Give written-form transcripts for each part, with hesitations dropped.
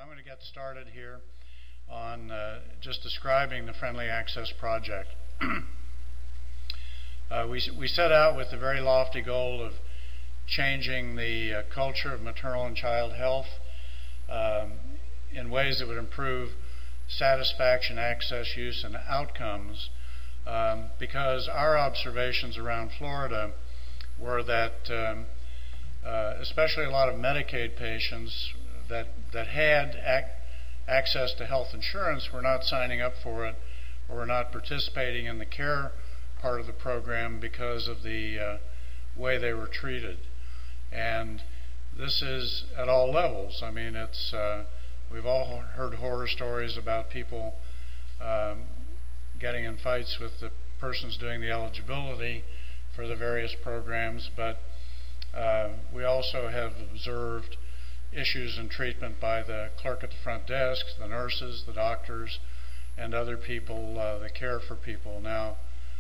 I'm going to get started here on just describing the Friendly Access Project. We set out with the very lofty goal of changing the culture of maternal and child health in ways that would improve satisfaction, access, use, and outcomes, because our observations around Florida were that especially a lot of Medicaid patients that had access to health insurance were not signing up for it or were not participating in the care part of the program because of the way they were treated. And this is at all levels. I mean, it's we've all heard horror stories about people getting in fights with the persons doing the eligibility for the various programs, but we also have observed issues in treatment by the clerk at the front desk, the nurses, the doctors, and other people that care for people. Now,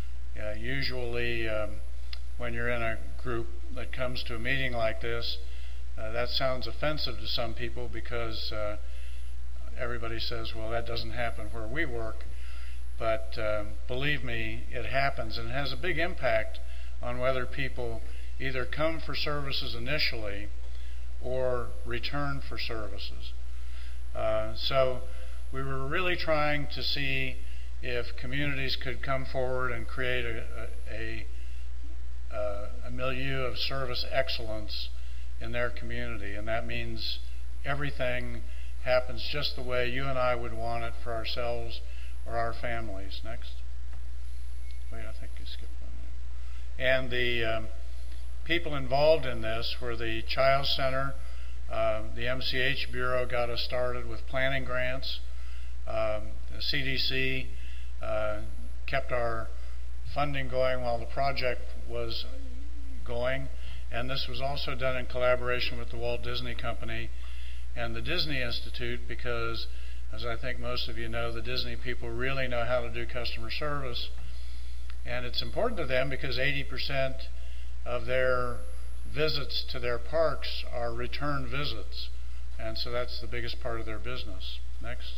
usually when you're in a group that comes to a meeting like this, that sounds offensive to some people because everybody says, well, that doesn't happen where we work. But believe me, it happens, and it has a big impact on whether people either come for services initially or return for services. So we were really trying to see if communities could come forward and create a milieu of service excellence in their community, and that means everything happens just the way you and I would want it for ourselves or our families. Next. Wait, I think you skipped one there. And the people involved in this were the Child Center. The MCH Bureau got us started with planning grants. The CDC kept our funding going while the project was going, and this was also done in collaboration with the Walt Disney Company and the Disney Institute, because, as I think most of you know, the Disney people really know how to do customer service, and it's important to them because 80% of their visits to their parks are return visits, and so that's the biggest part of their business. Next.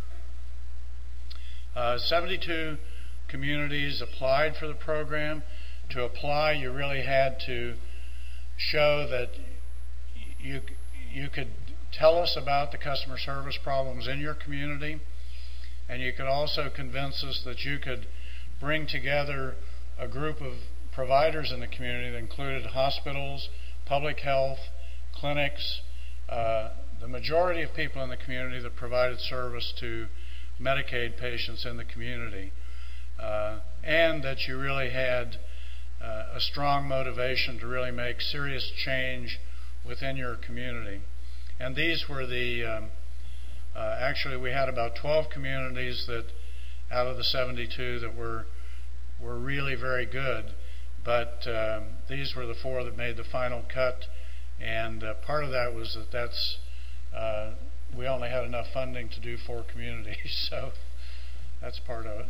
72 communities applied for the program. To apply, you really had to show that you could tell us about the customer service problems in your community, and you could also convince us that you could bring together a group of providers in the community that included hospitals, public health, clinics, the majority of people in the community that provided service to Medicaid patients in the community, and that you really had a strong motivation to really make serious change within your community. And these were the, actually we had about 12 communities that out of the 72 that were really very good. But these were the 4 that made the final cut, and part of that was that we only had enough funding to do 4 communities, so that's part of it.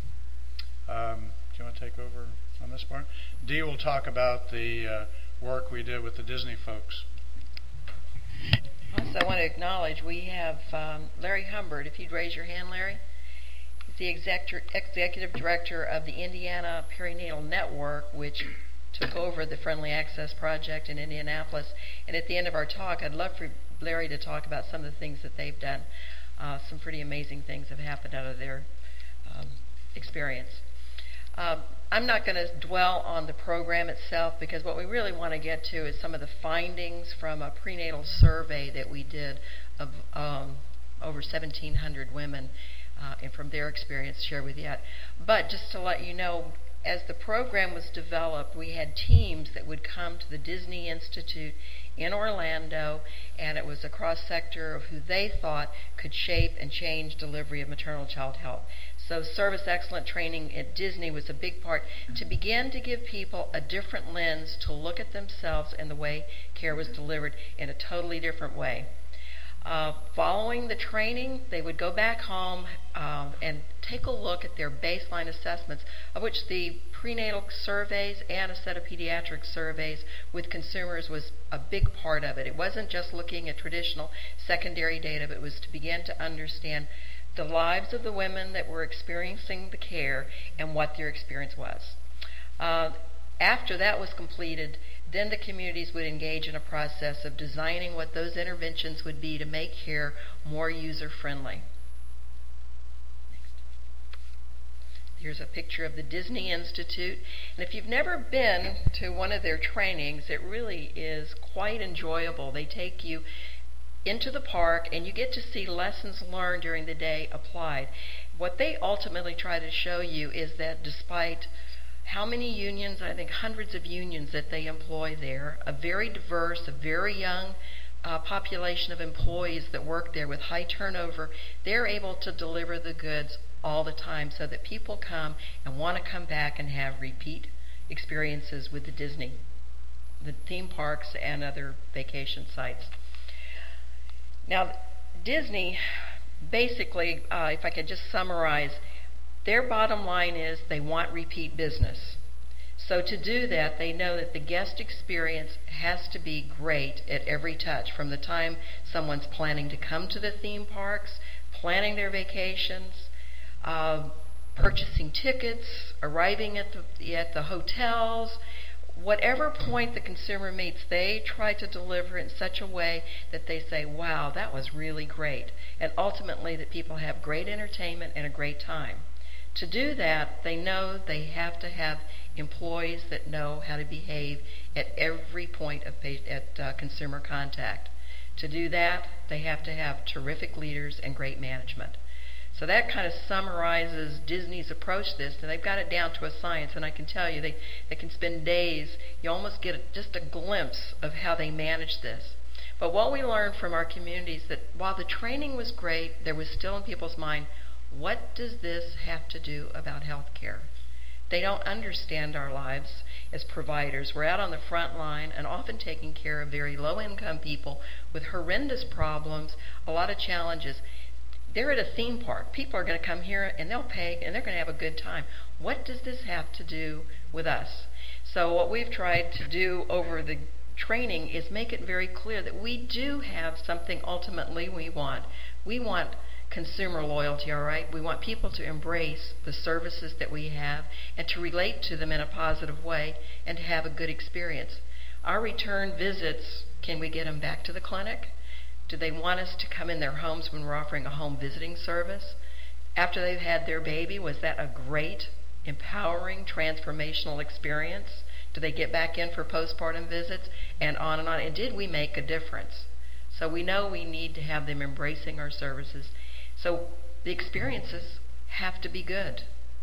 Do you want to take over on this part? Dee will talk about the work we did with the Disney folks. Also, I want to acknowledge we have Larry Humbert. If you'd raise your hand, Larry. The executive director of the Indiana Perinatal Network, which took over the Friendly Access Project in Indianapolis. And at the end of our talk, I'd love for Larry to talk about some of the things that they've done. Some pretty amazing things have happened out of their experience. I'm not going to dwell on the program itself, because what we really want to get to is some of the findings from a prenatal survey that we did of over 1,700 women. And from their experience, share with you. But just to let you know, as the program was developed, we had teams that would come to the Disney Institute in Orlando, and it was a cross-sector of who they thought could shape and change delivery of maternal child health. So service excellence training at Disney was a big part to begin to give people a different lens to look at themselves and the way care was delivered in a totally different way. Following the training, they would go back home and take a look at their baseline assessments, of which the prenatal surveys and a set of pediatric surveys with consumers was a big part of it. It wasn't just looking at traditional secondary data, but it was to begin to understand the lives of the women that were experiencing the care and what their experience was. After that was completed, then the communities would engage in a process of designing what those interventions would be to make care more user-friendly. Here's a picture of the Disney Institute. And if you've never been to one of their trainings, it really is quite enjoyable. They take you into the park and you get to see lessons learned during the day applied. What they ultimately try to show you is that despite how many unions, I think hundreds of unions that they employ there, a very diverse, a very young population of employees that work there with high turnover, they're able to deliver the goods all the time so that people come and want to come back and have repeat experiences with the theme parks and other vacation sites. Now, Disney, basically, if I could just summarize, their bottom line is they want repeat business. So to do that, they know that the guest experience has to be great at every touch, from the time someone's planning to come to the theme parks, planning their vacations, purchasing tickets, arriving at the hotels. Whatever point the consumer meets, they try to deliver in such a way that they say, wow, that was really great. And ultimately that people have great entertainment and a great time. To do that, they know they have to have employees that know how to behave at every point of consumer contact. To do that, they have to have terrific leaders and great management. So that kind of summarizes Disney's approach to this, and they've got it down to a science, and I can tell you they can spend days. You almost get just a glimpse of how they manage this. But what we learned from our communities that while the training was great, there was still in people's mind, what does this have to do about health care? They don't understand our lives as providers. We're out on the front line and often taking care of very low-income people with horrendous problems, a lot of challenges. They're at a theme park. People are going to come here and they'll pay and they're going to have a good time. What does this have to do with us? So what we've tried to do over the training is make it very clear that we do have something ultimately we want. We want consumer loyalty, all right? We want people to embrace the services that we have and to relate to them in a positive way and to have a good experience. Our return visits, can we get them back to the clinic? Do they want us to come in their homes when we're offering a home visiting service? After they've had their baby, was that a great, empowering, transformational experience? Do they get back in for postpartum visits? And on and on. And did we make a difference? So we know we need to have them embracing our services. So the experiences have to be good.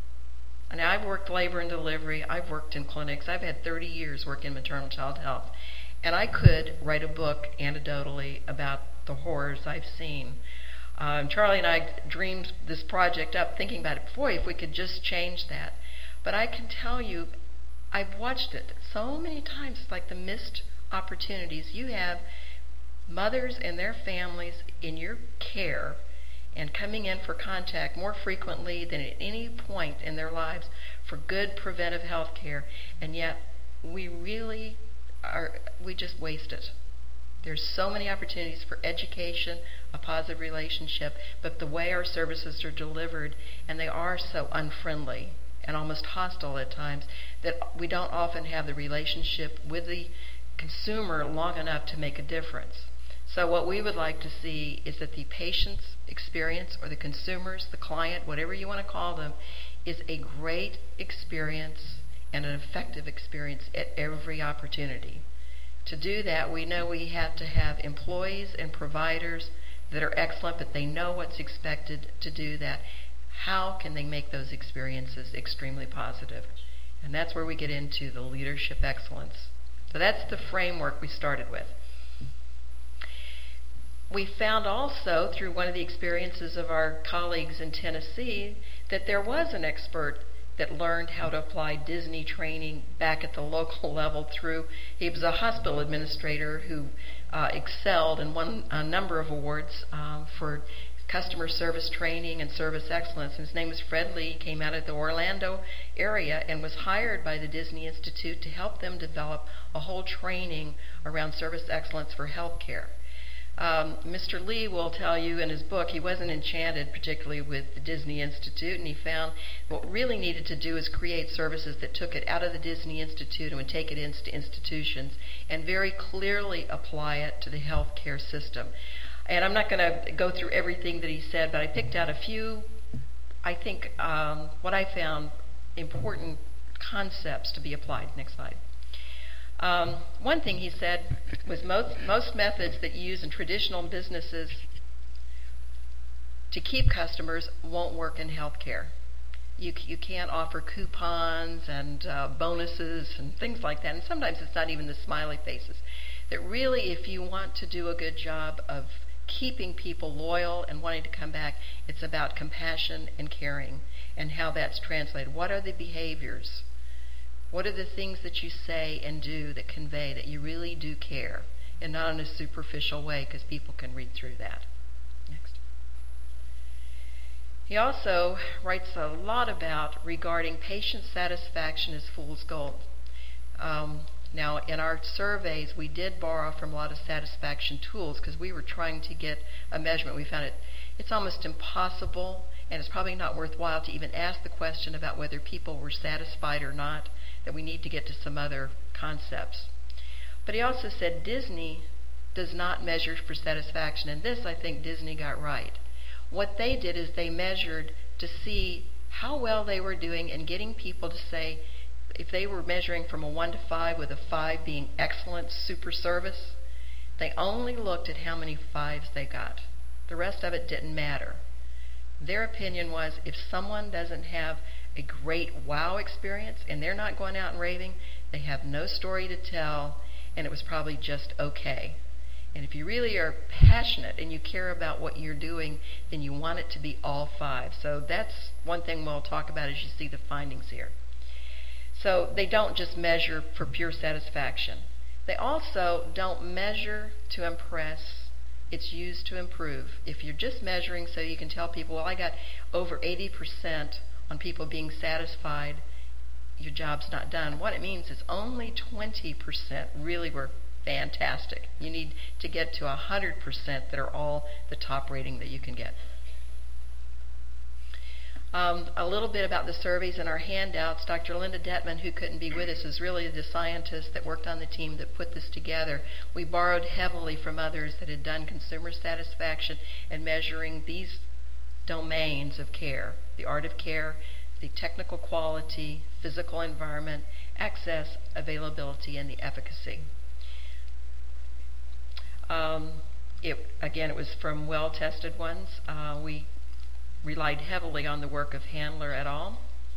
And I've worked labor and delivery. I've worked in clinics. I've had 30 years working in maternal child health. And I could write a book anecdotally about the horrors I've seen. Charlie and I dreamed this project up thinking about it. Boy, if we could just change that. But I can tell you, I've watched it so many times. It's like the missed opportunities. You have mothers and their families in your care and coming in for contact more frequently than at any point in their lives for good preventive health care, and yet we just waste it. There's so many opportunities for education, a positive relationship, but the way our services are delivered, and they are so unfriendly and almost hostile at times, that we don't often have the relationship with the consumer long enough to make a difference. So what we would like to see is that the patient's experience, or the consumer's, the client, whatever you want to call them, is a great experience and an effective experience at every opportunity. To do that, we know we have to have employees and providers that are excellent, but they know what's expected to do that. How can they make those experiences extremely positive? And that's where we get into the leadership excellence. So that's the framework we started with. We found also, through one of the experiences of our colleagues in Tennessee, that there was an expert that learned how to apply Disney training back at the local level through. He was a hospital administrator who excelled and won a number of awards for customer service training and service excellence. His name was Fred Lee. He came out of the Orlando area and was hired by the Disney Institute to help them develop a whole training around service excellence for healthcare. Mr. Lee will tell you in his book he wasn't enchanted particularly with the Disney Institute, and he found what really needed to do is create services that took it out of the Disney Institute and would take it into institutions and very clearly apply it to the healthcare system. And I'm not going to go through everything that he said, but I picked out a few, I think, what I found important concepts to be applied. Next slide. One thing he said was most methods that you use in traditional businesses to keep customers won't work in healthcare. You can't offer coupons and bonuses and things like that. And sometimes it's not even the smiley faces. That really, if you want to do a good job of keeping people loyal and wanting to come back, it's about compassion and caring and how that's translated. What are the behaviors? What are the things that you say and do that convey that you really do care, and not in a superficial way, because people can read through that. Next. He also writes a lot about regarding patient satisfaction as fool's gold. Now, in our surveys, we did borrow from a lot of satisfaction tools because we were trying to get a measurement. We found it's almost impossible, and it's probably not worthwhile to even ask the question about whether people were satisfied or not, that we need to get to some other concepts. But he also said Disney does not measure for satisfaction, and this I think Disney got right. What they did is they measured to see how well they were doing in getting people to say, if they were measuring from a 1 to 5, with a 5 being excellent, super service, they only looked at how many 5s they got. The rest of it didn't matter. Their opinion was if someone doesn't have a great wow experience and they're not going out and raving, they have no story to tell, and it was probably just okay. And if you really are passionate and you care about what you're doing, then you want it to be all 5. So that's one thing we'll talk about as you see the findings here. So they don't just measure for pure satisfaction. They also don't measure to impress. It's used to improve. If you're just measuring so you can tell people, well, I got over 80% on people being satisfied, your job's not done. What it means is only 20% really were fantastic. You need to get to 100% that are all the top rating that you can get. A little bit about the surveys in our handouts. Dr. Linda Detman, who couldn't be with us, is really the scientist that worked on the team that put this together. We borrowed heavily from others that had done consumer satisfaction and measuring these domains of care: the art of care, the technical quality, physical environment, access, availability, and the efficacy. It was from well-tested ones. We relied heavily on the work of Handler et al.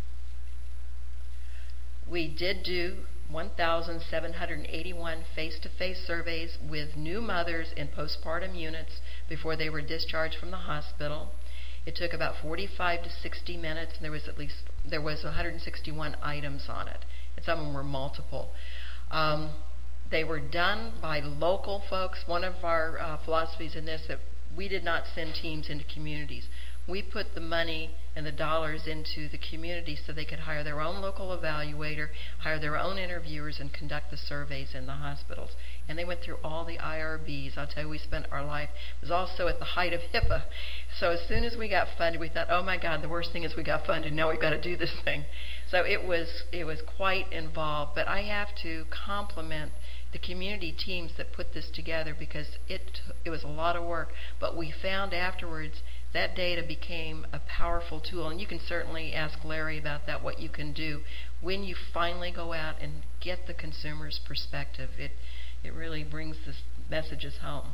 We did do 1,781 face-to-face surveys with new mothers in postpartum units before they were discharged from the hospital. It took about 45 to 60 minutes, and there was 161 items on it, and some of them were multiple. They were done by local folks. One of our philosophies in this, that we did not send teams into communities. We put the money and the dollars into the community so they could hire their own local evaluator, hire their own interviewers, and conduct the surveys in the hospitals. And they went through all the IRBs. I'll tell you, we spent our life. It was also at the height of HIPAA. So as soon as we got funded, we thought, oh my God, the worst thing is we got funded. Now we've got to do this thing. So it was quite involved. But I have to compliment the community teams that put this together, because it was a lot of work. But we found afterwards that data became a powerful tool, and you can certainly ask Larry about that, what you can do when you finally go out and get the consumer's perspective. It really brings the messages home.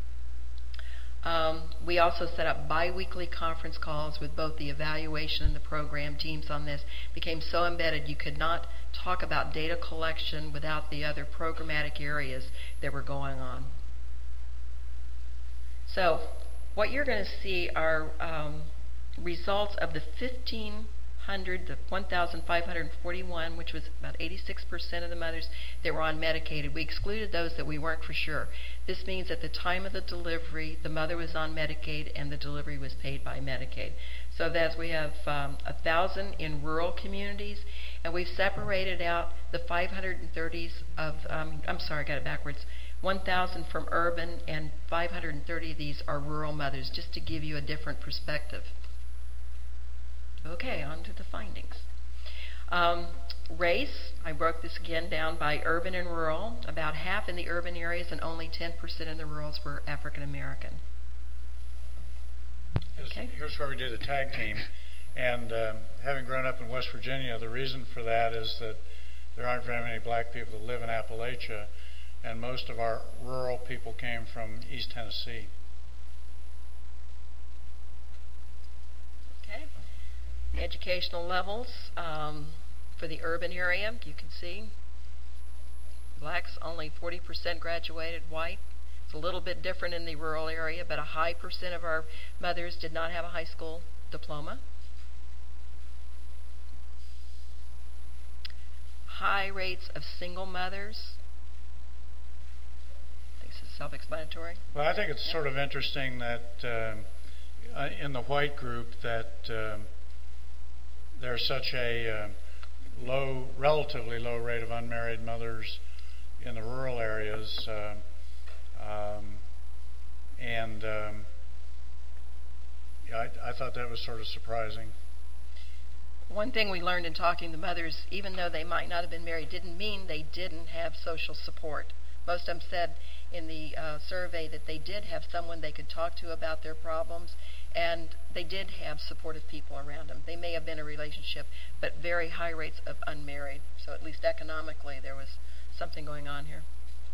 We also set up bi-weekly conference calls with both the evaluation and the program teams on this. It became so embedded you could not talk about data collection without the other programmatic areas that were going on. So what you're going to see are results of the to 1,541, which was about 86% of the mothers that were on Medicaid. We excluded those that we weren't for sure. This means at the time of the delivery, the mother was on Medicaid and the delivery was paid by Medicaid. So that's, we have 1,000 in rural communities, and we've separated out the 530s of, I'm sorry, I got it backwards, 1,000 from urban and 530 of these are rural mothers, just to give you a different perspective. Okay, on to the findings. Race, I broke this again down by urban and rural. About half in the urban areas and only 10% in the rurals were African American. Okay. Here's where we do the tag team. And having grown up in West Virginia, the reason for that is that there aren't very many black people that live in Appalachia, and most of our rural people came from East Tennessee. Okay. The educational levels for the urban area, you can see blacks only 40% graduated, white. It's a little bit different in the rural area, but a high percent of our mothers did not have a high school diploma. High rates of single mothers. This is self-explanatory. Well, I think it's sort of interesting that in the white group that there's such a relatively low rate of unmarried mothers in the rural areas, I thought that was sort of surprising. One thing we learned in talking to mothers, even though they might not have been married, didn't mean they didn't have social support. Most of them said in the survey that they did have someone they could talk to about their problems, and they did have supportive people around them. They may have been a relationship, but very high rates of unmarried. So at least economically there was something going on here.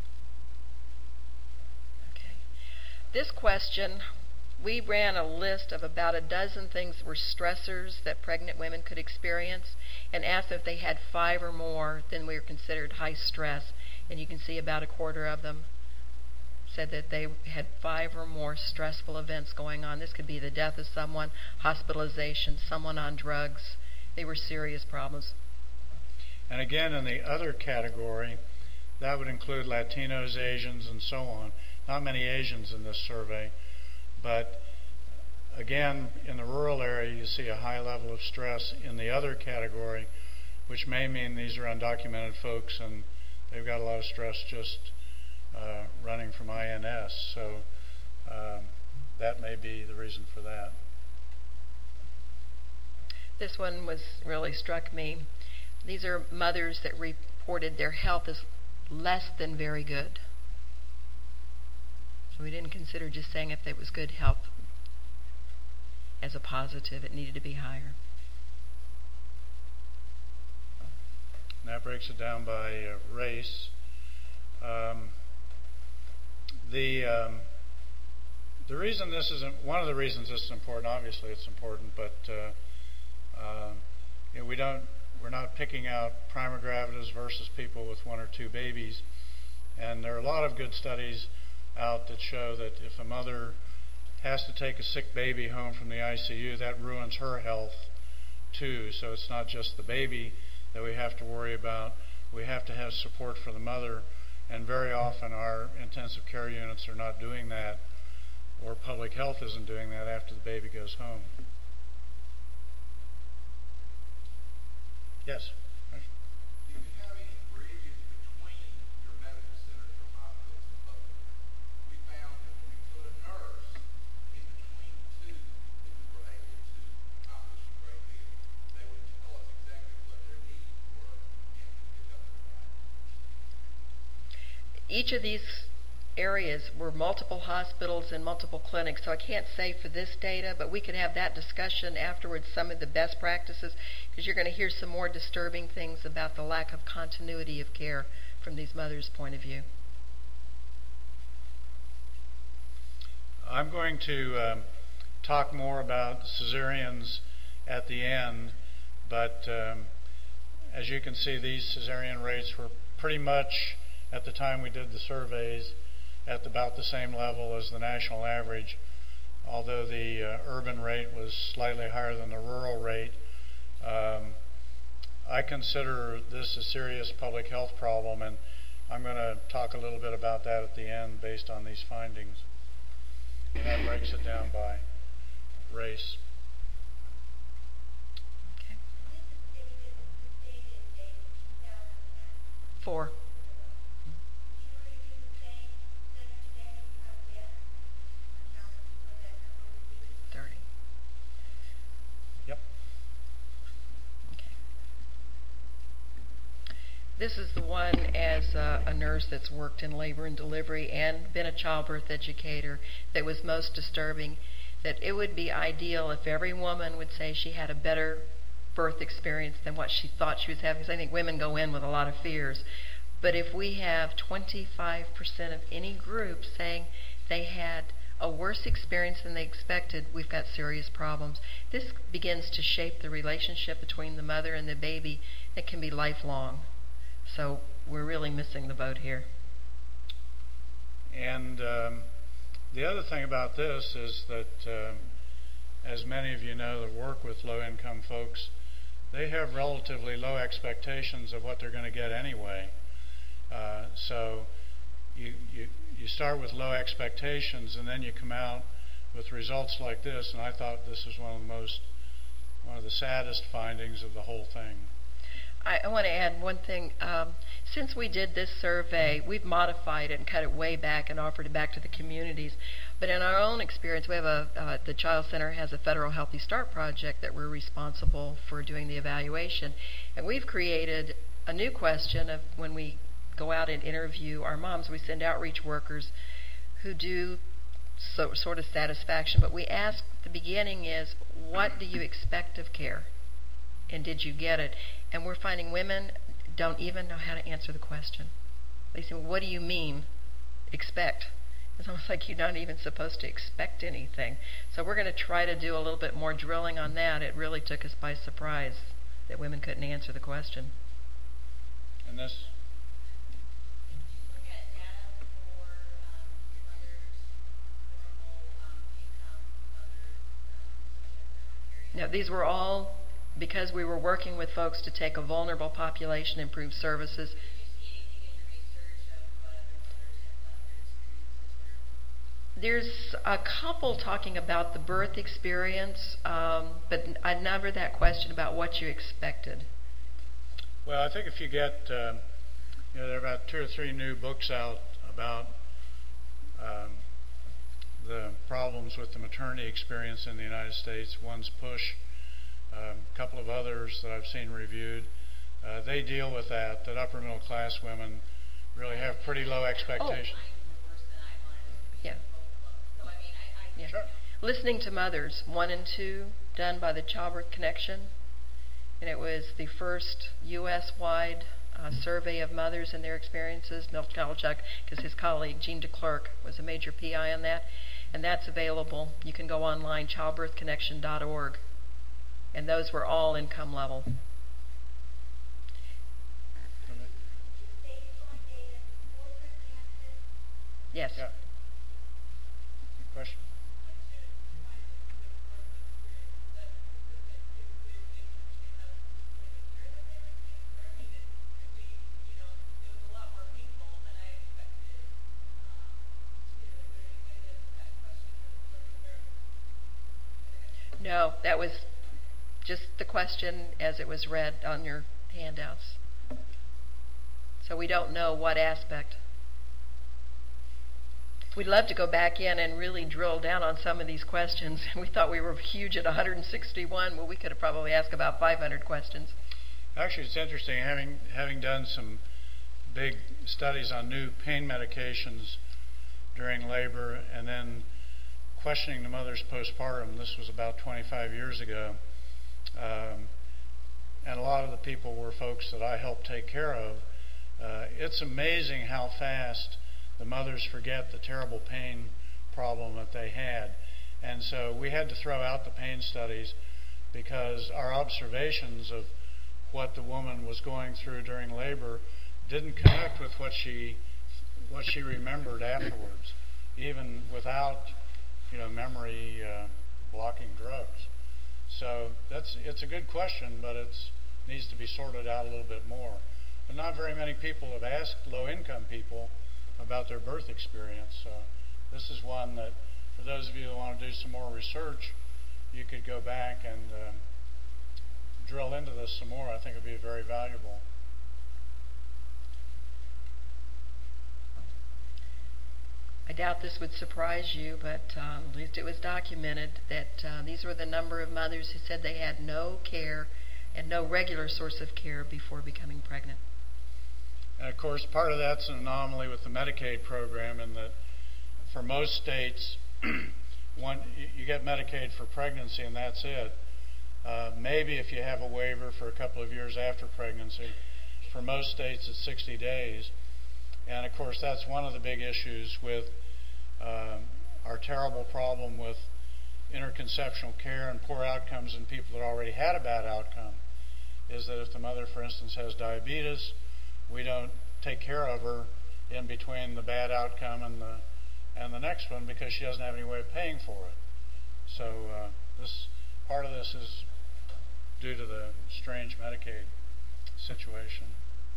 Okay. This question, we ran a list of about a dozen things that were stressors that pregnant women could experience and asked if they had 5 or more, then we were considered high stress. And you can see about a quarter of them said that they had 5 or more stressful events going on. This could be the death of someone, hospitalization, someone on drugs. They were serious problems. And again, in the other category, that would include Latinos, Asians, and so on. Not many Asians in this survey, but again, in the rural area, you see a high level of stress in the other category, which may mean these are undocumented folks and they've got a lot of stress just running from INS. So that may be the reason for that. This one really struck me. These are mothers that reported their health as less than very good. So we didn't consider just saying if it was good health as a positive. It needed to be higher. And that breaks it down by race. The reason this isn't, one of the reasons this is important, obviously it's important, but we're not picking out primogravidas versus people with 1 or 2 babies. And there are a lot of good studies out that show that if a mother has to take a sick baby home from the ICU, that ruins her health too. So it's not just the baby that we have to worry about. We have to have support for the mother, and very often our intensive care units are not doing that, or public health isn't doing that after the baby goes home. Yes? Do you have any bridges between your medical centers or hospitals and public? We found that when we put a nurse in between the two, that we were able to accomplish a great deal. They would tell us exactly what their needs were and we could help them out. Each of these areas were multiple hospitals and multiple clinics, so I can't say for this data, but we could have that discussion afterwards, some of the best practices, because you're going to hear some more disturbing things about the lack of continuity of care from these mothers' point of view. I'm going to talk more about cesareans at the end, but as you can see, these cesarean rates were pretty much, at the time we did the surveys, at about the same level as the national average, although the urban rate was slightly higher than the rural rate. I consider this a serious public health problem, and I'm going to talk a little bit about that at the end based on these findings. And that breaks it down by race. Okay. 4. Yep. Okay. This is the one as a nurse that's worked in labor and delivery and been a childbirth educator that was most disturbing, that it would be ideal if every woman would say she had a better birth experience than what she thought she was having, because I think women go in with a lot of fears. But if we have 25% of any group saying they had a worse experience than they expected, we've got serious problems. This begins to shape the relationship between the mother and the baby. It can be lifelong. So we're really missing the boat here. And the other thing about this is that, as many of you know that work with low-income folks, they have relatively low expectations of what they're going to get anyway. So you start with low expectations, and then you come out with results like this. And I thought this was one of the saddest findings of the whole thing. I want to add one thing. Since we did this survey, we've modified it and cut it way back and offered it back to the communities. But in our own experience, we have the Child Center has a federal Healthy Start project that we're responsible for doing the evaluation. And we've created a new question of when we go out and interview our moms, we send outreach workers who do sort of satisfaction. But we ask at the beginning is, what do you expect of care? And did you get it? And we're finding women don't even know how to answer the question. They say, well, what do you mean, expect? It's almost like you're not even supposed to expect anything. So we're going to try to do a little bit more drilling on that. It really took us by surprise that women couldn't answer the question. And this... Now, these were all because we were working with folks to take a vulnerable population, improve services. There's a couple talking about the birth experience, but I never that question about what you expected. Well, I think if you get, there are about 2 or 3 new books out about the problems with the maternity experience in the United States. One's Push, a couple of others that I've seen reviewed. They deal with that upper middle class women really have pretty low expectations. Yeah. Yeah. Sure. Listening to Mothers, 1 and 2, done by the Childbirth Connection. And it was the first U.S.-wide survey of mothers and their experiences. Milt Kalchuk, because his colleague, Jean DeClercq, was a major PI on that. And that's available. You can go online, childbirthconnection.org. And those were all income level. Yes. Yeah. Question? No, that was just the question as it was read on your handouts. So we don't know what aspect. We'd love to go back in and really drill down on some of these questions. We thought we were huge at 161. Well, we could have probably asked about 500 questions. Actually, it's interesting, having done some big studies on new pain medications during labor and then questioning the mothers postpartum. This was about 25 years ago. And a lot of the people were folks that I helped take care of. It's amazing how fast the mothers forget the terrible pain problem that they had. And so we had to throw out the pain studies because our observations of what the woman was going through during labor didn't connect with what she remembered afterwards, even without memory blocking drugs. So it's a good question, but it needs to be sorted out a little bit more. But not very many people have asked low-income people about their birth experience. So this is one that, for those of you that want to do some more research, you could go back and drill into this some more. I think it would be very valuable. I doubt this would surprise you, but at least it was documented that these were the number of mothers who said they had no care and no regular source of care before becoming pregnant. And of course, part of that's an anomaly with the Medicaid program in that for most states, you get Medicaid for pregnancy and that's it. Maybe if you have a waiver for a couple of years after pregnancy. For most states, it's 60 days. And of course, that's one of the big issues with our terrible problem with interconceptional care and poor outcomes in people that already had a bad outcome, is that if the mother, for instance, has diabetes, we don't take care of her in between the bad outcome and the next one because she doesn't have any way of paying for it. So this part of this is due to the strange Medicaid situation.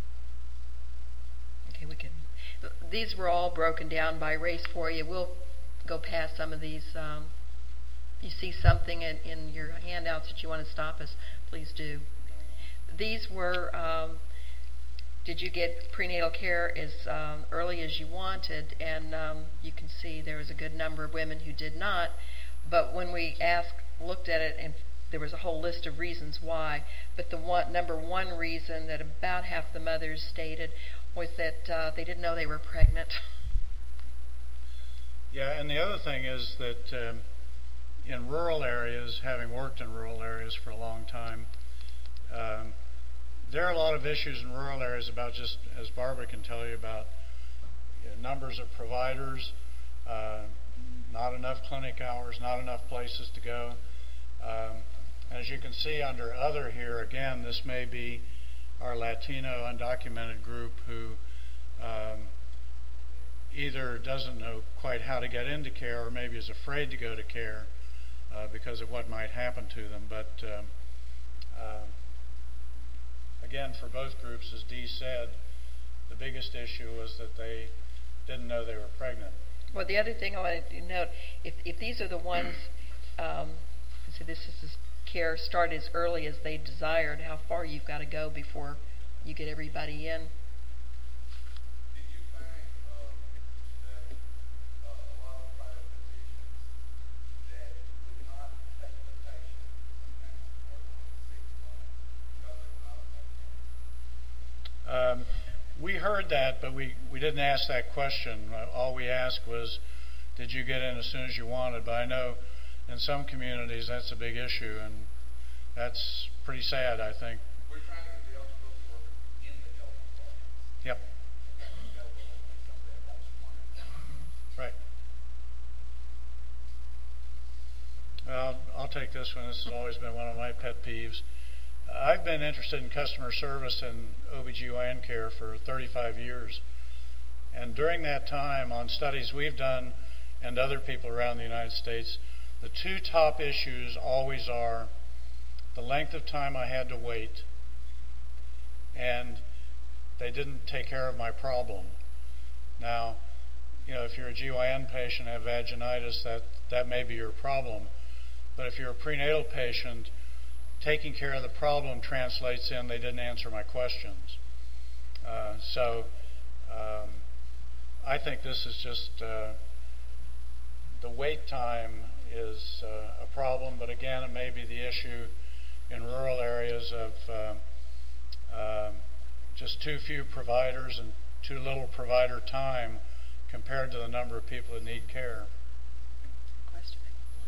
Okay, these were all broken down by race for you. We'll go past some of these. You see something in your handouts that you want to stop us, please do. These were, did you get prenatal care as early as you wanted? And you can see there was a good number of women who did not. But when we looked at it, and there was a whole list of reasons why, but the number one reason that about half the mothers stated was that they didn't know they were pregnant. Yeah, and the other thing is that in rural areas, having worked in rural areas for a long time, there are a lot of issues in rural areas about, just as Barbara can tell you, about numbers of providers, not enough clinic hours, not enough places to go. As you can see under other here, again, this may be our Latino undocumented group who either doesn't know quite how to get into care or maybe is afraid to go to care because of what might happen to them. But again, for both groups, as Dee said, the biggest issue was that they didn't know they were pregnant. Well, the other thing I wanted to note, if these are the ones, so this is care start as early as they desired, how far you've got to go before you get everybody in. Did you find that a lot of private physicians that would not take the patient sometimes more than 6 months because they were not Medicaid? We heard that, but we didn't ask that question. All we asked was, did you get in as soon as you wanted? But I know in some communities that's a big issue, and that's pretty sad, I think. We're trying to get the eligibility workers in the health department. Yep. Right. Well, I'll take this one. This has always been one of my pet peeves. I've been interested in customer service and OBGYN care for 35 years. And during that time, on studies we've done and other people around the United States, the two top issues always are the length of time I had to wait, and they didn't take care of my problem. Now, if you're a GYN patient and have vaginitis, that may be your problem. But if you're a prenatal patient, taking care of the problem translates in they didn't answer my questions. So I think this is just the wait time is a problem, but again, it may be the issue in rural areas of just too few providers and too little provider time compared to the number of people that need care. Question.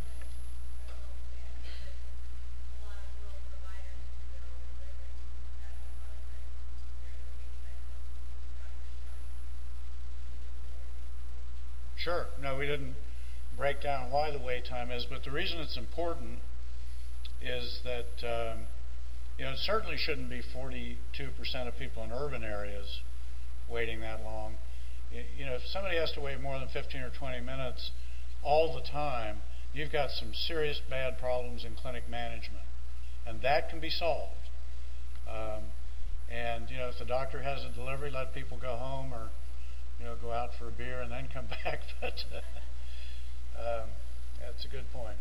Sure. No, we didn't break down why the wait time is, but the reason it's important is that it certainly shouldn't be 42% of people in urban areas waiting that long. If somebody has to wait more than 15 or 20 minutes all the time, you've got some serious bad problems in clinic management. and that can be solved. And if the doctor has a delivery, let people go home or go out for a beer and then come back. But that's a good point.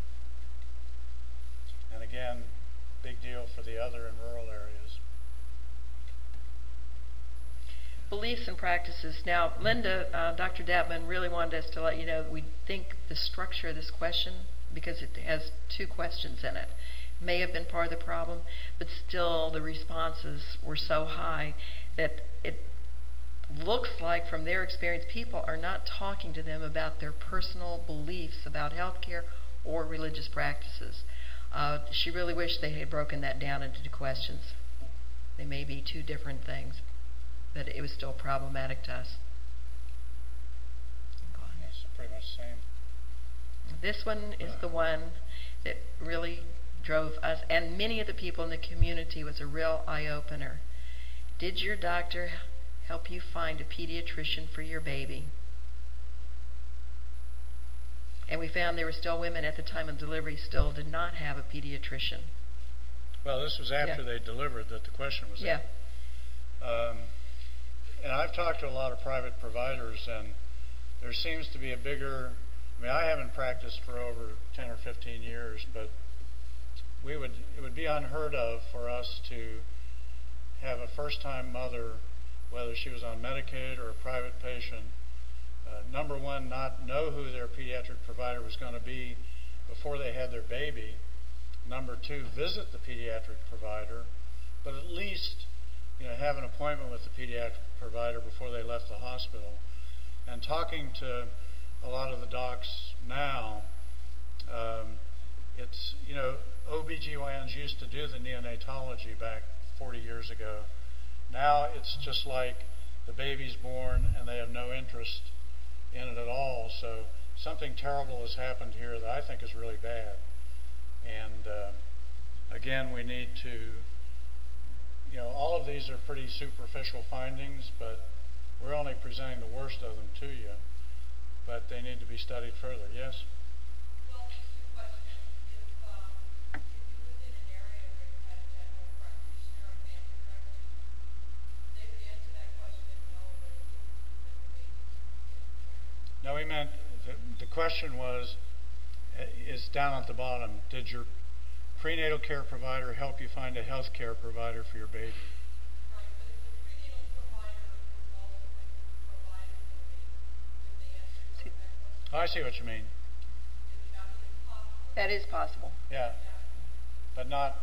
And again, big deal for the other in rural areas. Beliefs and practices. Now, Linda, Dr. Datman really wanted us to let you know that we think the structure of this question, because it has 2 questions in it, may have been part of the problem, but still the responses were so high that it looks like, from their experience, people are not talking to them about their personal beliefs about healthcare or religious practices. She really wished they had broken that down into 2 questions. They may be 2 different things, but it was still problematic to us. It's pretty much the same. This one is the one that really drove us and many of the people in the community, was a real eye-opener. Did your doctor help you find a pediatrician for your baby? And we found there were still women at the time of delivery still did not have a pediatrician. Well, this was after they delivered that the question was Yeah. And I've talked to a lot of private providers, and there seems to be a bigger, I haven't practiced for over 10 or 15 years, but it would be unheard of for us to have a first-time mother, whether she was on Medicaid or a private patient, number one, not know who their pediatric provider was going to be before they had their baby. Number 2, visit the pediatric provider, but at least have an appointment with the pediatric provider before they left the hospital. And talking to a lot of the docs now, it's, OBGYNs used to do the neonatology back 40 years ago. Now it's just like the baby's born and they have no interest in it at all. So something terrible has happened here that I think is really bad. And again, we need to, all of these are pretty superficial findings, but we're only presenting the worst of them to you. But they need to be studied further. Yes? Well, just a question. If you live in an area where you have a general practitioner or family practitioner, they would answer that question no, but it wouldn't. No, we meant the question is down at the bottom. Did your prenatal care provider help you find a health care provider for your baby? Right, but if the prenatal provider is ultimately the provider for the baby, would they answer no to that question? Oh, I see what you mean. It's possible. That is possible. Yeah, but not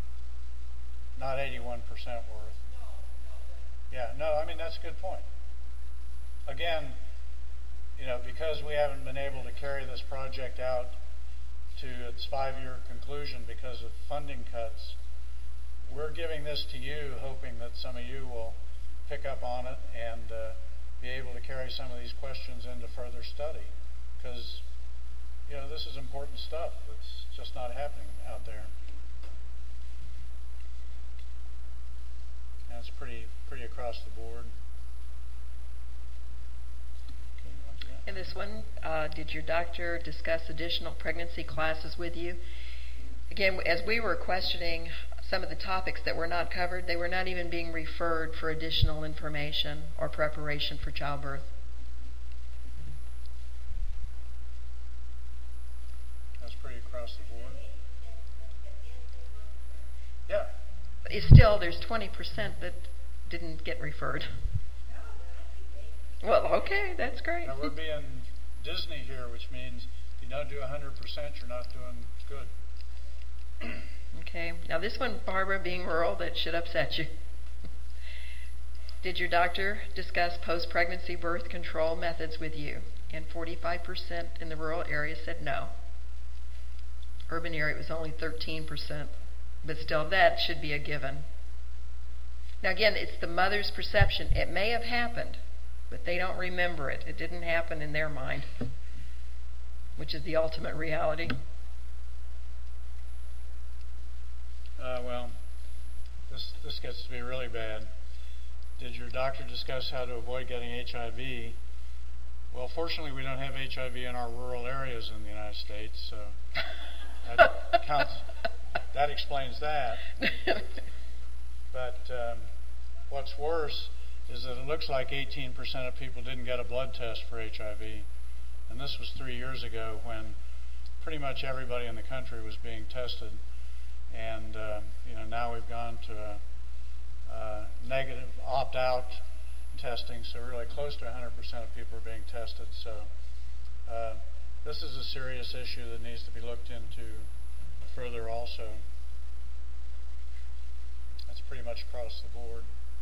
81% worth. Yeah, no, that's a good point. Again, because we haven't been able to carry this project out to its 5-year conclusion because of funding cuts, we're giving this to you, hoping that some of you will pick up on it and be able to carry some of these questions into further study. Because, this is important stuff that's just not happening out there. And it's pretty across the board. And this one, did your doctor discuss additional pregnancy classes with you? Again, as we were questioning some of the topics that were not covered, they were not even being referred for additional information or preparation for childbirth. That's pretty across the board. Yeah. It's still, there's 20% that didn't get referred. Well, okay, that's great. Now we're being Disney here, which means if you don't do 100%, you're not doing good. Okay. Now this one, Barbara, being rural, that should upset you. Did your doctor discuss post-pregnancy birth control methods with you? And 45% in the rural area said no. Urban area, it was only 13%. But still, that should be a given. Now again, it's the mother's perception. It may have happened, but they don't remember it. It didn't happen in their mind, which is the ultimate reality. Well, this gets to be really bad. Did your doctor discuss how to avoid getting HIV? Well, fortunately, we don't have HIV in our rural areas in the United States, so that explains that. But what's worse is that it looks like 18% of people didn't get a blood test for HIV. And this was 3 years ago when pretty much everybody in the country was being tested. And now we've gone to a negative opt-out testing, so really close to 100% of people are being tested. So this is a serious issue that needs to be looked into further also. That's pretty much across the board.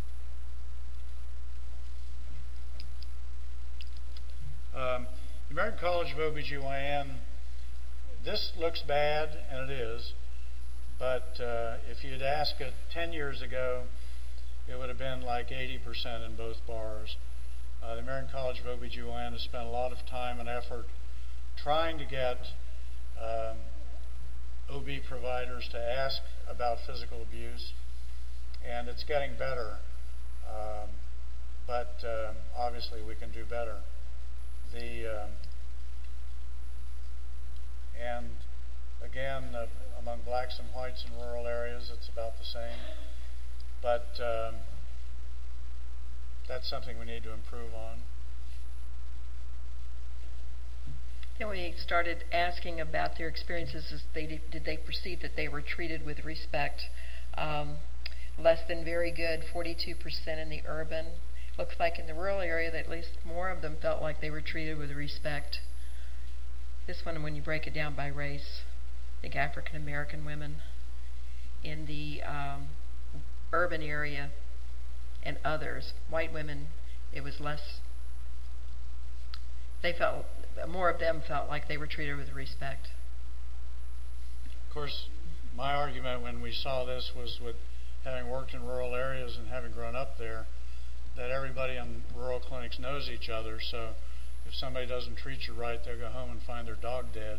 The American College of OBGYN, this looks bad, and it is, but if you'd asked it 10 years ago, it would have been like 80% in both bars. The American College of OBGYN has spent a lot of time and effort trying to get OB providers to ask about physical abuse, and it's getting better, but obviously we can do better. And again, among blacks and whites in rural areas, it's about the same. But that's something we need to improve on. Then we started asking about their experiences. Did they perceive that they were treated with respect? Less than very good, 42% in the urban. Looks like in the rural area that at least more of them felt like they were treated with respect. This one, when you break it down by race, I think African American women in the urban area and others, white women, it was less. They felt, more of them felt like they were treated with respect. Of course, my argument when we saw this was with having worked in rural areas and having grown up there, that everybody in rural clinics knows each other, so if somebody doesn't treat you right, they'll go home and find their dog dead.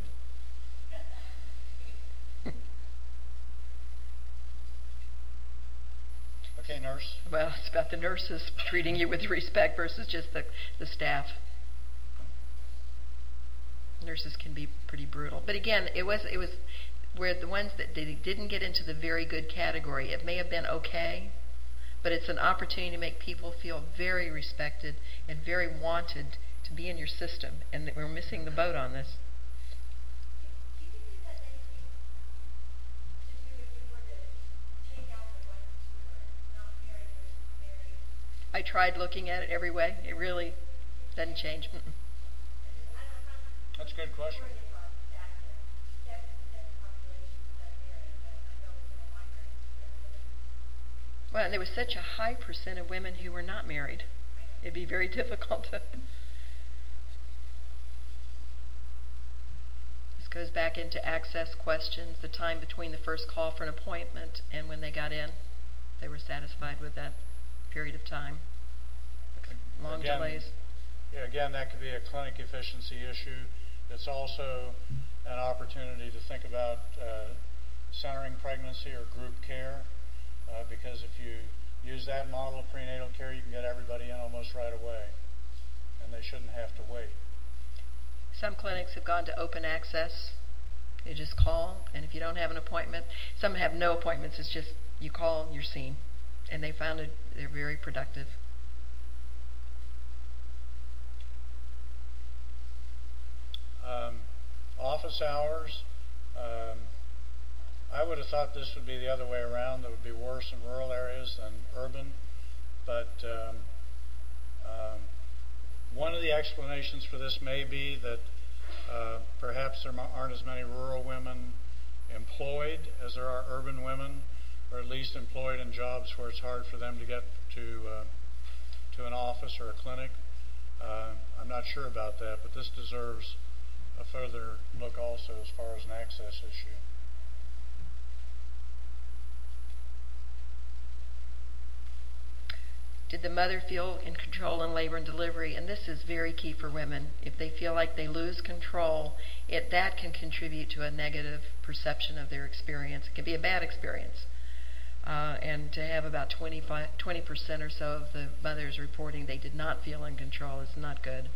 Okay, nurse? Well, it's about the nurses treating you with respect versus just the staff. Nurses can be pretty brutal. But again, it was where the ones that didn't get into the very good category, it may have been okay, but it's an opportunity to make people feel very respected and very wanted to be in your system, and we're missing the boat on this. Do you think this has anything to do if you were to take out the ones who are not married versus married? I tried looking at it every way. It really doesn't change. Mm-mm. That's a good question. I'm worried about that 7% population that married, but I know my parents. Well, and there was such a high percent of women who were not married. It'd be very difficult to. This goes back into access questions, the time between the first call for an appointment and when they got in. They were satisfied with that period of time. Long Again, delays. Yeah, again, that could be a clinic efficiency issue. It's also an opportunity to think about centering pregnancy or group care, because if you use that model of prenatal care, you can get everybody in almost right away, and they shouldn't have to wait. Some clinics have gone to open access. You just call, and if you don't have an appointment, some have no appointments. It's just you call and you're seen, and they found it. They're very productive. Office hours. I would have thought this would be the other way around. That would be worse in rural areas than urban. But one of the explanations for this may be that perhaps there aren't as many rural women employed as there are urban women, or at least employed in jobs where it's hard for them to get to an office or a clinic. I'm not sure about that, but this deserves a further look also as far as an access issue. Did the mother feel in control in labor and delivery? And this is very key for women. If they feel like they lose control, that can contribute to a negative perception of their experience. It can be a bad experience. And to have about 20% or so of the mothers reporting they did not feel in control is not good.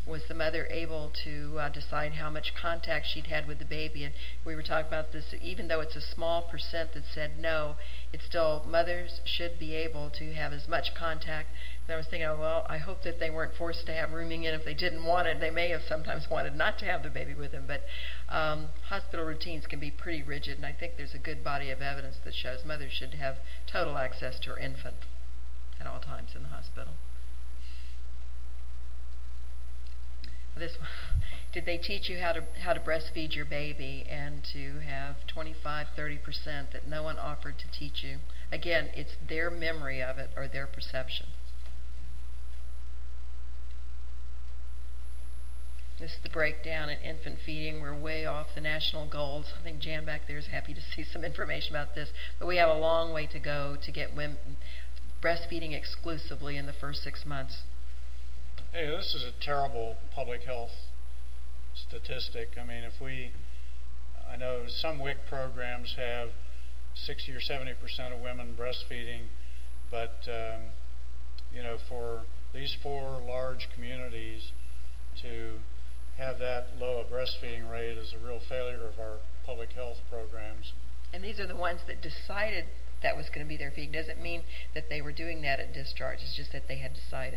Was the mother able to decide how much contact she'd had with the baby? And we were talking about this, even though it's a small percent that said no, it's still, mothers should be able to have as much contact. And I was thinking, well, I hope that they weren't forced to have rooming in if they didn't want it. They may have sometimes wanted not to have the baby with them, but hospital routines can be pretty rigid, and I think there's a good body of evidence that shows mothers should have total access to her infant at all times in the hospital. This one, did they teach you how to breastfeed your baby, and to have 25-30% that no one offered to teach you? Again, it's their memory of it or their perception. This is the breakdown in infant feeding. We're way off the national goals. I think Jan back there is happy to see some information about this, but we have a long way to go to get women breastfeeding exclusively in the first 6 months. Hey, this is a terrible public health statistic. I mean, I know some WIC programs have 60 or 70% of women breastfeeding, but for these 4 large communities to have that low a breastfeeding rate is a real failure of our public health programs. And these are the ones that decided that was going to be their feeding. Doesn't mean that they were doing that at discharge. It's just that they had decided.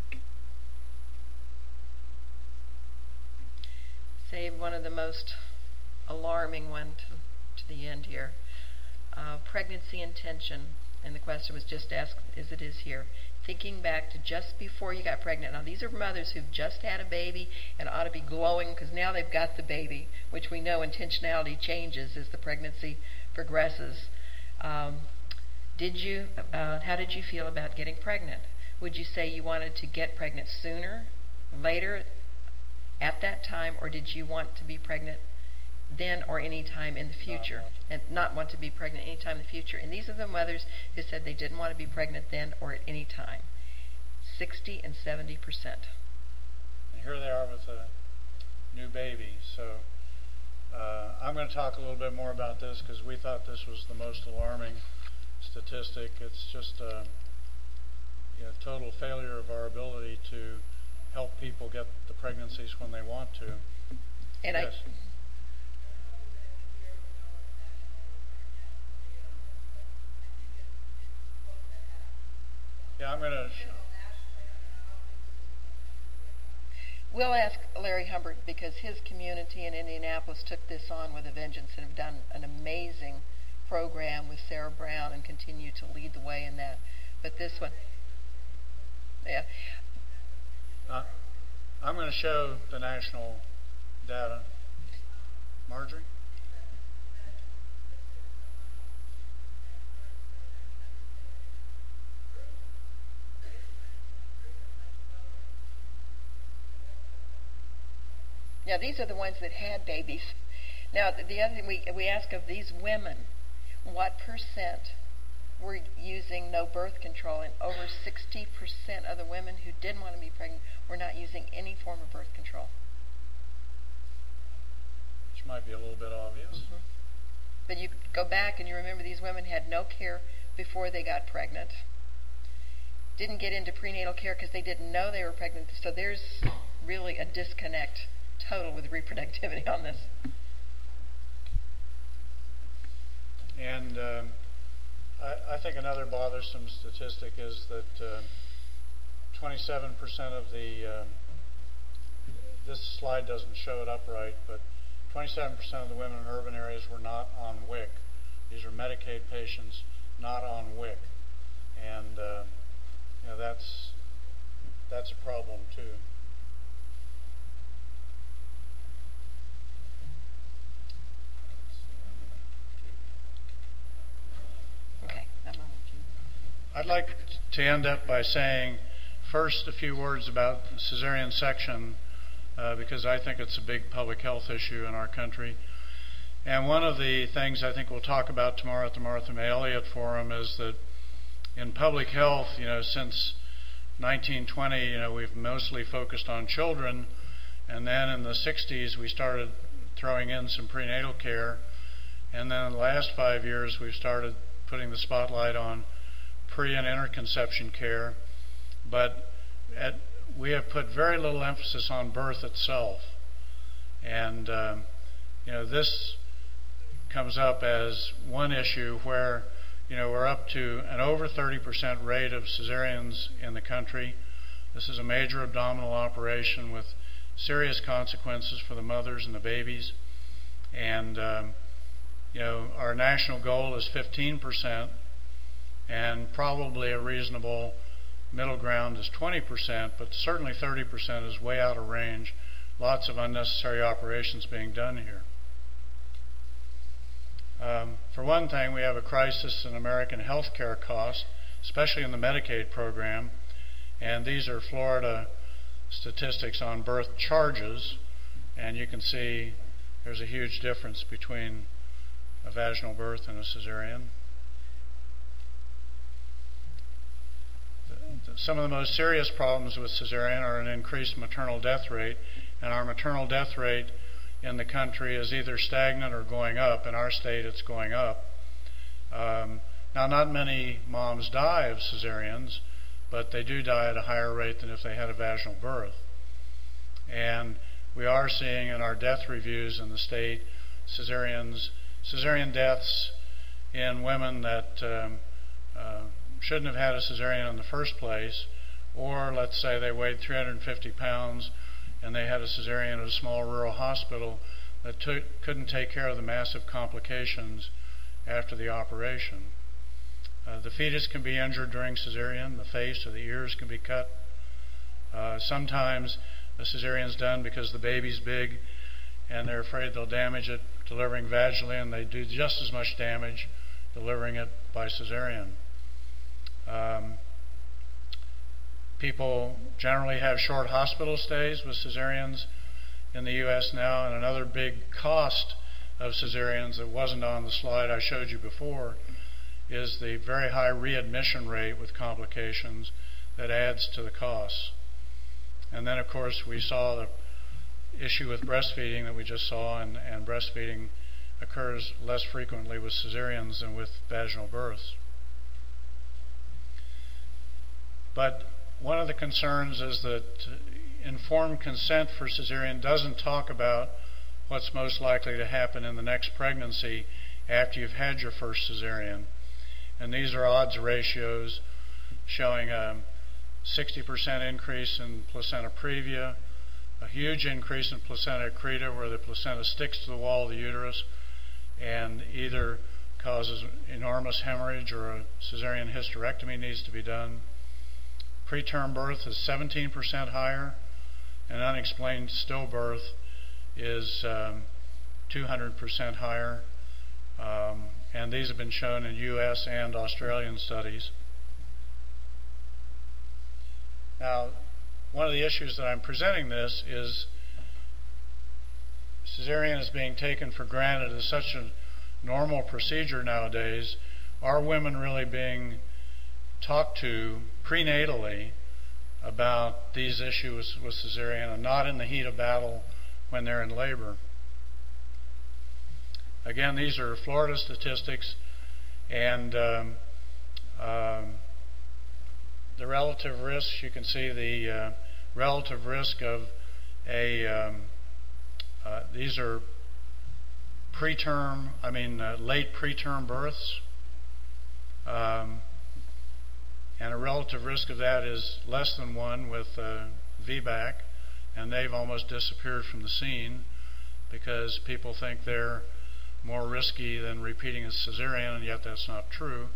Save one of the most alarming one to the end here. Pregnancy intention, and the question was just asked as it is here. Thinking back to just before you got pregnant. Now, these are mothers who've just had a baby and ought to be glowing because now they've got the baby, which we know intentionality changes as the pregnancy progresses. How did you feel about getting pregnant? Would you say you wanted to get pregnant sooner, later, at that time, or did you want to be pregnant then or any time in the future, and not want to be pregnant any time in the future? And these are the mothers who said they didn't want to be pregnant then or at any time. 60 and 70%. And here they are with a new baby. So I'm going to talk a little bit more about this because we thought this was the most alarming statistic. It's just a total failure of our ability to help people get the pregnancies when they want to. And yes. I'm going to... We'll ask Larry Humbert because his community in Indianapolis took this on with a vengeance and have done an amazing program with Sarah Brown and continue to lead the way in that. But this one... Yeah. I'm going to show the national data. Marjorie? Now, these are the ones that had babies. Now, the other thing we ask of these women, what percent were using no birth control? And over 60% of the women who didn't want to be pregnant were not using any form of birth control. Which might be a little bit obvious. Mm-hmm. But you go back and you remember these women had no care before they got pregnant. Didn't get into prenatal care because they didn't know they were pregnant. So there's really a disconnect total with reproductivity on this. And I think another bothersome statistic is that 27% of this slide doesn't show it up right, but 27% of the women in urban areas were not on WIC. These are Medicaid patients not on WIC. And that's a problem too. I'd like to end up by saying first a few words about cesarean section because I think it's a big public health issue in our country. And one of the things I think we'll talk about tomorrow at the Martha May Elliott Forum is that in public health, since 1920, we've mostly focused on children, and then in the 60s we started throwing in some prenatal care, and then in the last 5 years we've started putting the spotlight on pre- and interconception care. But we have put very little emphasis on birth itself. And, this comes up as one issue where, we're up to an over 30% rate of cesareans in the country. This is a major abdominal operation with serious consequences for the mothers and the babies. And, our national goal is 15%, and probably a reasonable middle ground is 20%, but certainly 30% is way out of range. Lots of unnecessary operations being done here. For one thing, we have a crisis in American health care costs, especially in the Medicaid program, and these are Florida statistics on birth charges, and you can see there's a huge difference between a vaginal birth and a cesarean. Some of the most serious problems with cesarean are an increased maternal death rate, and our maternal death rate in the country is either stagnant or going up. In our state, it's going up. Now, not many moms die of cesareans, but they do die at a higher rate than if they had a vaginal birth. And we are seeing in our death reviews in the state cesarean deaths in women that shouldn't have had a cesarean in the first place, or let's say they weighed 350 pounds and they had a cesarean at a small rural hospital that couldn't take care of the massive complications after the operation. The fetus can be injured during cesarean. The face or the ears can be cut. Sometimes a cesarean is done because the baby's big and they're afraid they'll damage it delivering vaginally, and they do just as much damage delivering it by cesarean. People generally have short hospital stays with cesareans in the U.S. now, and another big cost of cesareans that wasn't on the slide I showed you before is the very high readmission rate with complications that adds to the costs. And then, of course, we saw the issue with breastfeeding that we just saw, and breastfeeding occurs less frequently with cesareans than with vaginal births. But one of the concerns is that informed consent for cesarean doesn't talk about what's most likely to happen in the next pregnancy after you've had your first cesarean. And these are odds ratios showing a 60% increase in placenta previa, a huge increase in placenta accreta, where the placenta sticks to the wall of the uterus and either causes enormous hemorrhage or a cesarean hysterectomy needs to be done. Preterm birth is 17% higher, and unexplained stillbirth is 200% higher. And these have been shown in U.S. and Australian studies. Now, one of the issues that I'm presenting this is cesarean is being taken for granted as such a normal procedure nowadays. Are women really being talked to prenatally about these issues with cesarean and not in the heat of battle when they're in labor? Again, these are Florida statistics, and the relative risks, you can see the relative risk of these are late preterm births, and a relative risk of that is less than 1 with VBAC, and they've almost disappeared from the scene because people think they're more risky than repeating a cesarean, and yet that's not true.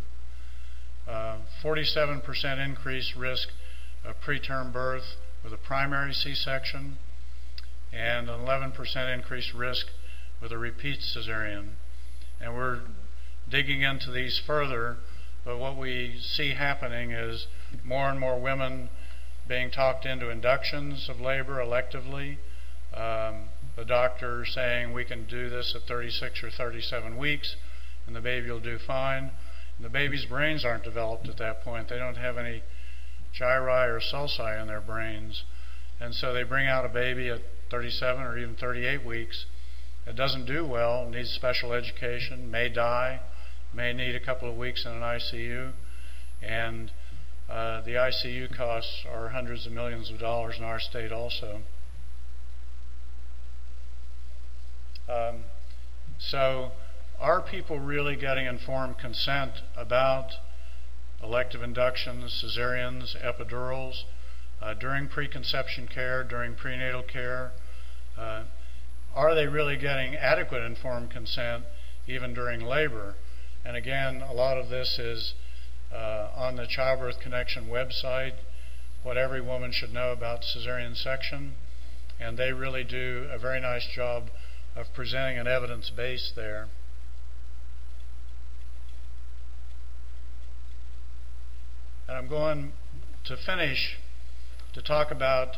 47% increased risk of preterm birth with a primary C-section, and an 11% increased risk with a repeat cesarean. And we're digging into these further, but what we see happening is more and more women being talked into inductions of labor electively. The doctor saying we can do this at 36 or 37 weeks and the baby will do fine. And the baby's brains aren't developed at that point. They don't have any gyri or sulci in their brains. And so they bring out a baby at 37 or even 38 weeks that doesn't do well, needs special education, may die, may need a couple of weeks in an ICU. And The ICU costs are hundreds of millions of dollars in our state also. So are people really getting informed consent about elective inductions, cesareans, epidurals, during preconception care, during prenatal care? Are they really getting adequate informed consent even during labor? And again, a lot of this is on the Childbirth Connection website, what every woman should know about cesarean section, and they really do a very nice job of presenting an evidence base there. And I'm going to finish to talk about,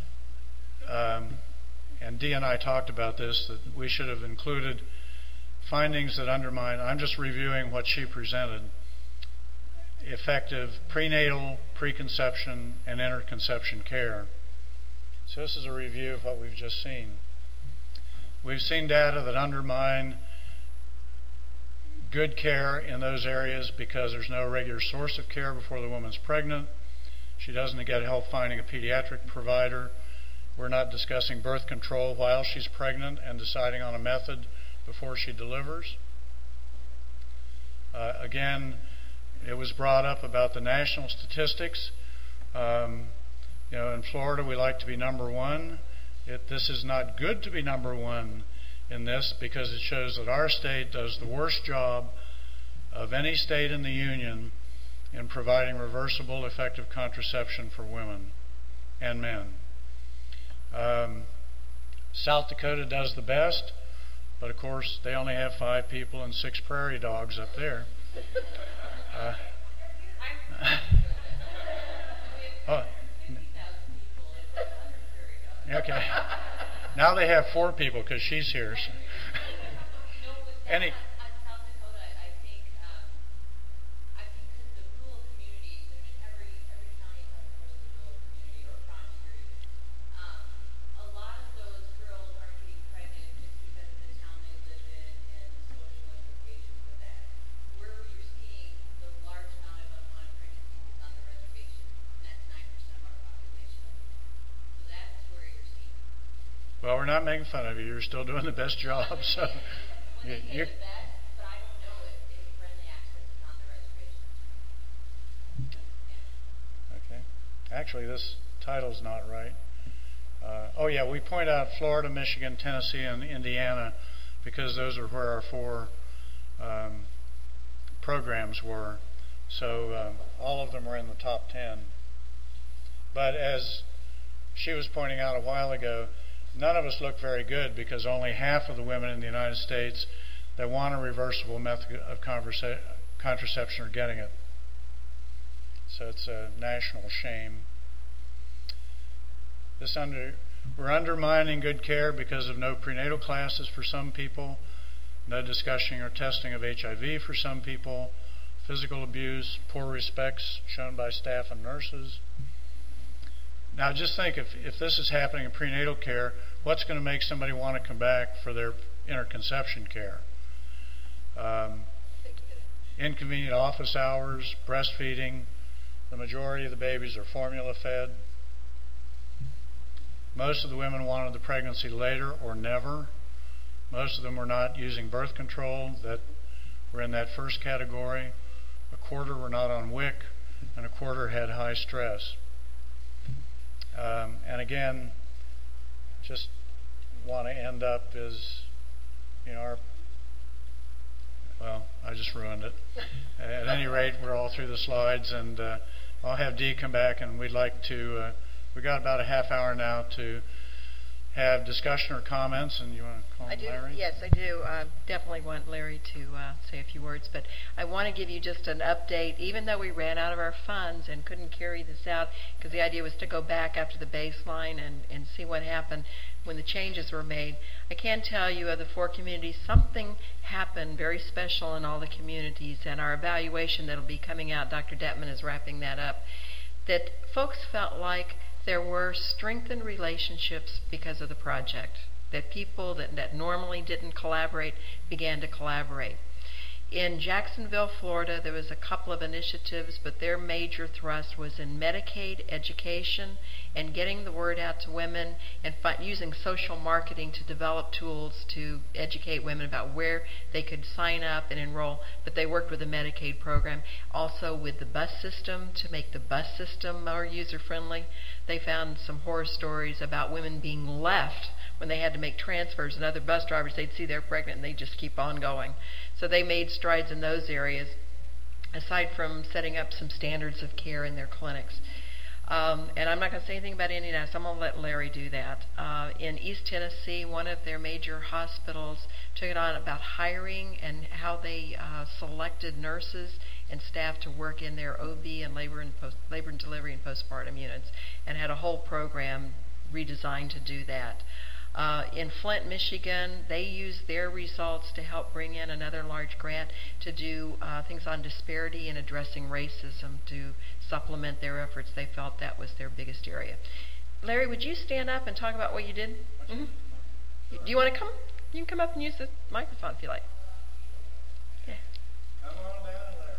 and Dee and I talked about this, that we should have included findings that undermine, I'm just reviewing what she presented, effective prenatal, preconception, and interconception care. So this is a review of what we've just seen. We've seen data that undermine good care in those areas because there's no regular source of care before the woman's pregnant. She doesn't get help finding a pediatric provider. We're not discussing birth control while she's pregnant and deciding on a method before she delivers. Again, it was brought up about the national statistics. In Florida, we like to be number one. This is not good to be number one in this because it shows that our state does the worst job of any state in the union in providing reversible, effective contraception for women and men. South Dakota does the best, but of course they only have 5 people and 6 prairie dogs up there. Okay. Now they have 4 people because she's here. So. Any. South Dakota, I think because the rural communities, I mean, every county has, of course, a rural community or frontier. A lot of those girls aren't getting pregnant just because of the town they live in and social implications of that. Where you're seeing the large amount of unwanted pregnancies is on the reservation, and that's 9% of our population. So that's where you're seeing. Well, we're not making fun of you. You're still doing the best job. So. Well, they say the best, but I don't know if friendly access is on the reservation. Yeah. Okay. Actually, this title's not right. We point out Florida, Michigan, Tennessee, and Indiana because those are where our 4 programs were. So all of them were in the top 10. But as she was pointing out a while ago, none of us look very good because only half of the women in the United States that want a reversible method of contraception are getting it. So it's a national shame. We're undermining good care because of no prenatal classes for some people, no discussion or testing of HIV for some people, physical abuse, poor respects shown by staff and nurses. Now just think, if this is happening in prenatal care, what's going to make somebody want to come back for their interconception care? Inconvenient office hours, breastfeeding. The majority of the babies are formula fed. Most of the women wanted the pregnancy later or never. Most of them were not using birth control that were in that first category. A quarter were not on WIC, and a quarter had high stress. And again, just want to end up is, I just ruined it. At any rate, we're all through the slides, and I'll have Dee come back, and we'd like to, we got about a half hour now to have discussion or comments, and you want to call him Larry? Yes, I do. Definitely want Larry to say a few words, but I want to give you just an update. Even though we ran out of our funds and couldn't carry this out, because the idea was to go back after the baseline and see what happened when the changes were made, I can tell you of the 4 communities, something happened very special in all the communities, and our evaluation that will be coming out, Dr. Detman is wrapping that up, that folks felt like there were strengthened relationships because of the project, that people that normally didn't collaborate began to collaborate. In Jacksonville, Florida, there was a couple of initiatives, but their major thrust was in Medicaid education and getting the word out to women and using social marketing to develop tools to educate women about where they could sign up and enroll. But they worked with the Medicaid program, also with the bus system to make the bus system more user-friendly. They found some horror stories about women being left when they had to make transfers, and other bus drivers, they'd see they're pregnant and they just keep on going. So they made strides in those areas, aside from setting up some standards of care in their clinics. And I'm not going to say anything about Indianapolis. I'm going to let Larry do that. In East Tennessee, one of their major hospitals took it on about hiring and how they selected nurses and staff to work in their OB and labor and delivery and postpartum units, and had a whole program redesigned to do that. In Flint, Michigan, they used their results to help bring in another large grant to do things on disparity and addressing racism to supplement their efforts. They felt that was their biggest area. Larry, would you stand up and talk about what you did? Mm-hmm. Do you want to come? You can come up and use the microphone if you like. Yeah. Come on down, Larry.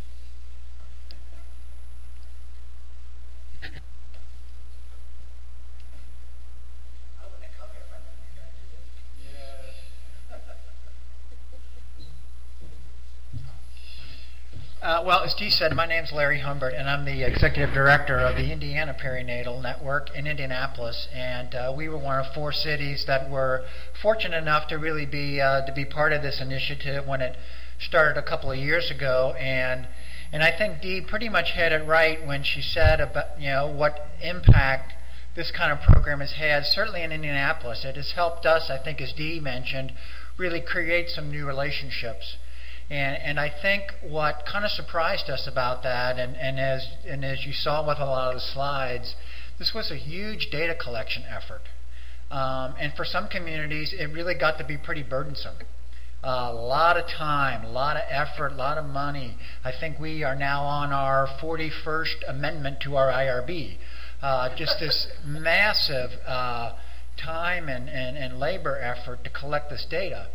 Well, as Dee said, my name's Larry Humbert, and I'm the Executive Director of the Indiana Perinatal Network in Indianapolis. And we were one of 4 cities that were fortunate enough to really be part of this initiative when it started a couple of years ago. And I think Dee pretty much had it right when she said about what impact this kind of program has had. Certainly in Indianapolis, it has helped us, I think, as Dee mentioned, really create some new relationships. And I think what kind of surprised us about that, and as you saw with a lot of the slides, this was a huge data collection effort. And for some communities, it really got to be pretty burdensome. A lot of time, a lot of effort, a lot of money. I think we are now on our 41st amendment to our IRB. Just this massive time and labor effort to collect this data.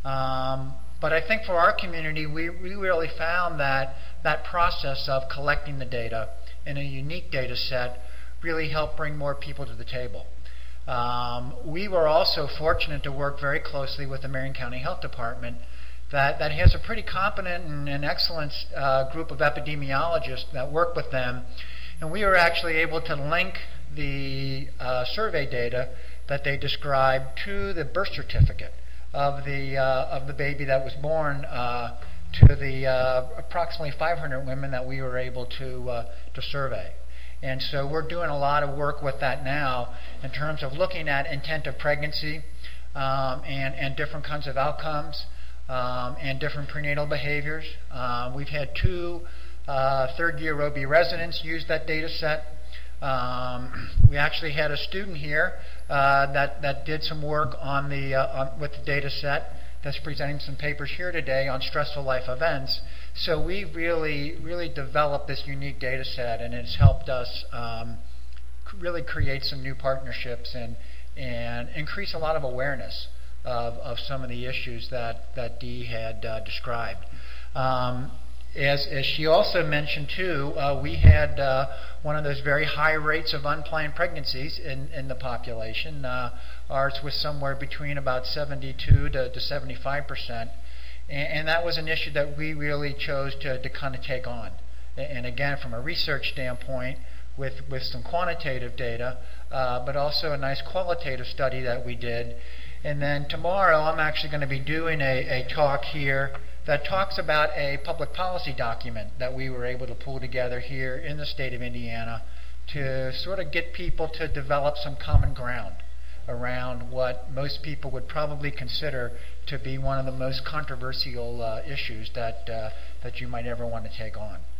But I think for our community, we really found that process of collecting the data in a unique data set really helped bring more people to the table. We were also fortunate to work very closely with the Marion County Health Department that has a pretty competent and excellent group of epidemiologists that work with them. And we were actually able to link the survey data that they described to the birth certificate of the baby that was born to the approximately 500 women that we were able to survey. And so we're doing a lot of work with that now in terms of looking at intent of pregnancy and different kinds of outcomes and different prenatal behaviors. We've had 2 third-year OB residents use that data set. We actually had a student here that did some work on with the data set that's presenting some papers here today on stressful life events. So we really developed this unique data set, and it's helped us really create some new partnerships and increase a lot of awareness of some of the issues that Dee had described. As she also mentioned too, we had one of those very high rates of unplanned pregnancies in the population. Ours was somewhere between about 72 to 75%, and that was an issue that we really chose to kind of take on. And again, from a research standpoint, with some quantitative data, but also a nice qualitative study that we did. And then tomorrow, I'm actually going to be doing a talk here that talks about a public policy document that we were able to pull together here in the state of Indiana to sort of get people to develop some common ground around what most people would probably consider to be one of the most controversial issues that you might ever want to take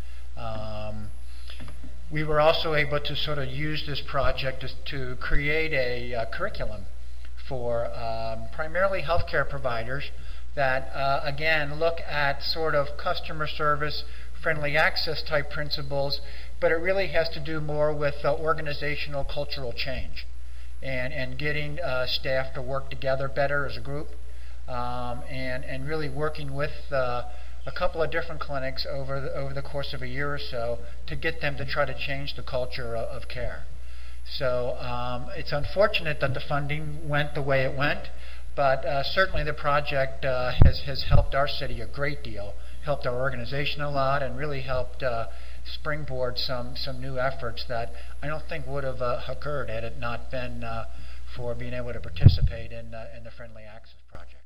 on. We were also able to sort of use this project to create a curriculum for primarily healthcare providers that, again, look at sort of customer service, friendly access type principles, but it really has to do more with organizational cultural change and getting staff to work together better as a group and really working with a couple of different clinics over the course of a year or so to get them to try to change the culture of care. So it's unfortunate that the funding went the way it went, but certainly the project has helped our city a great deal, helped our organization a lot, and really helped springboard some new efforts that I don't think would have occurred had it not been for being able to participate in the Friendly Access Project.